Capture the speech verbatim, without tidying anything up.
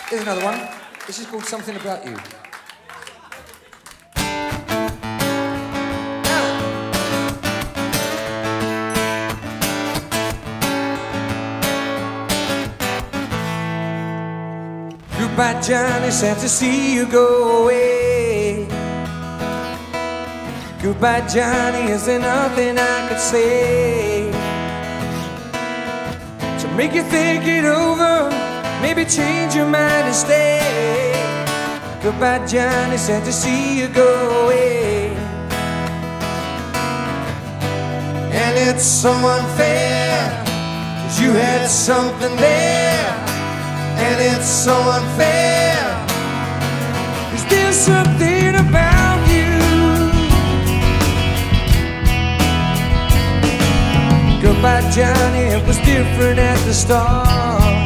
Here's another one. This is called Something About You. Goodbye, Johnny, sad to see you go away. Goodbye, Johnny, is there nothing I could say to make you think it over, maybe change your mind and stay? Goodbye, Johnny, sad to see you go away. And it's so unfair, 'cause you had something there. And it's so unfair, 'cause there's something about you. Goodbye, Johnny, it was different at the start.